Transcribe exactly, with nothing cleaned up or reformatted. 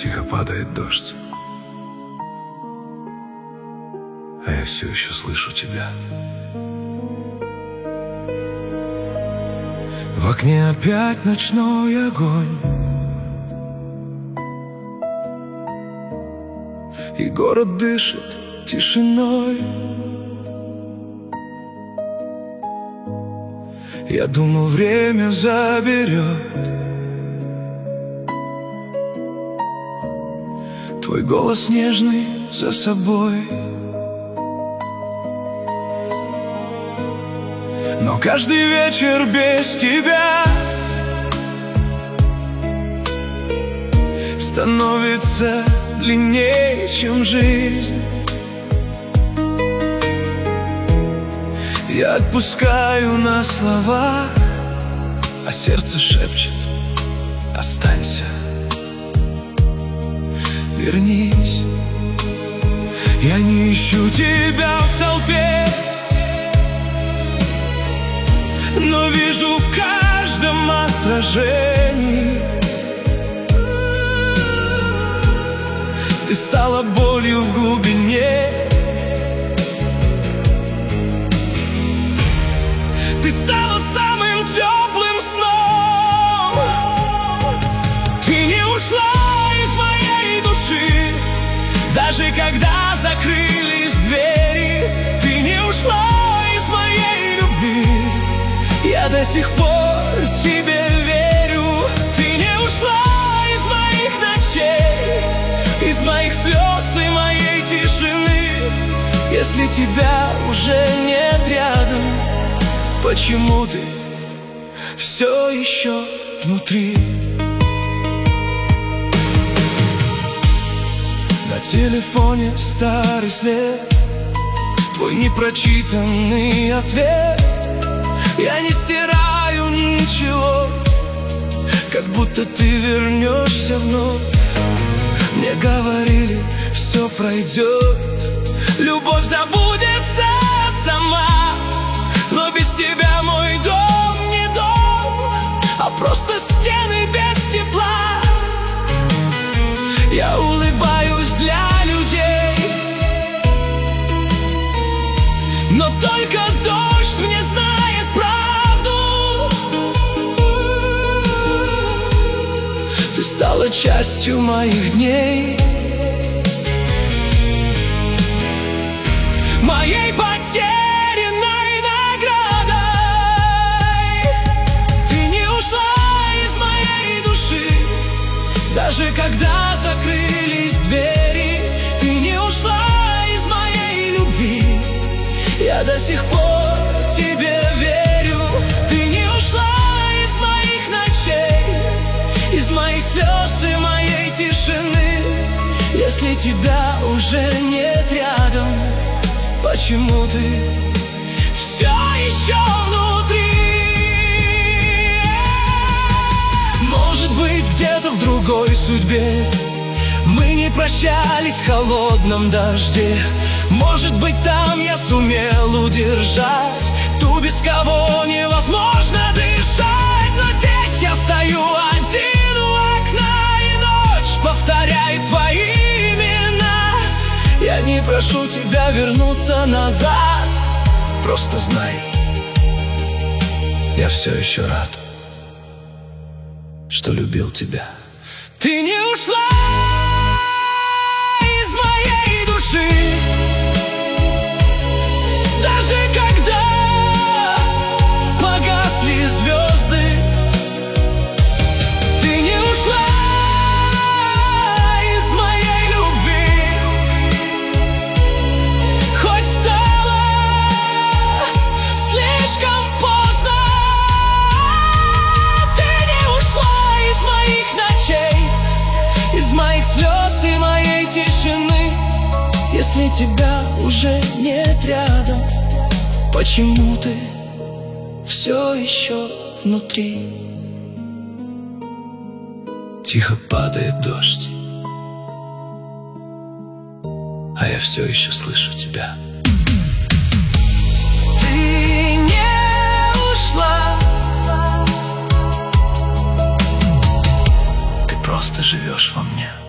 Тихо падает дождь, а я все еще слышу тебя. В окне опять ночной огонь, и город дышит тишиной. Я думал, время заберет твой голос нежный за собой. Но каждый вечер без тебя становится длиннее, чем жизнь. Я отпускаю на словах, а сердце шепчет: останься, вернись. Я не ищу тебя в толпе, но вижу в каждом отражении. Ты стала болью в глубине, ты стала самым теплым сном. Ты не ушла из моей души, даже когда закрылись двери. Ты не ушла из моей любви, я до сих пор тебе верю. Ты не ушла из моих ночей, из моих слез и моей тишины. Если тебя уже нет рядом, почему ты все еще внутри? На телефоне старый след, твой непрочитанный ответ. Я не стираю ничего, как будто ты вернешься вновь. Мне говорили, все пройдет, любовь забудется сама. Но без тебя мой дом не дом, а просто стены без тепла. Я улыбаюсь для людей, но только дождь мне знает правду. Ты стала частью моих дней, моей потери. Даже когда закрылись двери, ты не ушла из моей любви. Я до сих пор тебе верю. Ты не ушла из моих ночей, из моих слез и моей тишины. Если тебя уже нет рядом, почему ты все еще внутри? Может быть, где-то в другой судьбе мы не прощались в холодном дожде. Может быть, там я сумел удержать ту, без кого невозможно дышать. Но здесь я стою один у окна, и ночь повторяет твои имена. Я не прошу тебя вернуться назад, просто знай, я все еще рад, что любил тебя. Ты не ушла из моей души, даже когда погасли звезды. Ты не ушла из моей любви, хоть стало слишком поздно. Из моих слез и моей тишины. Если тебя уже нет рядом, почему ты все еще внутри? Тихо падает дождь, а я все еще слышу тебя. Ты не ушла, ты просто живешь во мне.